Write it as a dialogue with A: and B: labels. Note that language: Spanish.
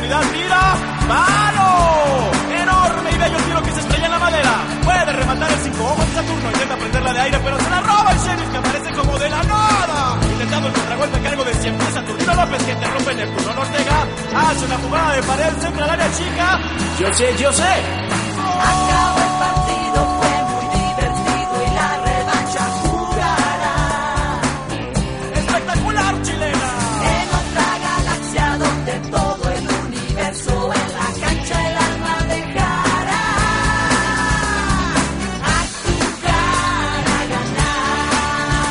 A: profundidad, tira, ¡palo! Enorme y bello tiro que se estrella en la madera. Puede rematar el 5 ojos de Saturno, intenta prenderla de aire, pero se la roba el sheriff, que aparece como de la nada. Intentando el contragolpe a cargo de siempre Saturnino López, que interrumpe Neptuno Ortega. Hace una jugada de pared, centra al área chica. Yo sé.
B: Acabo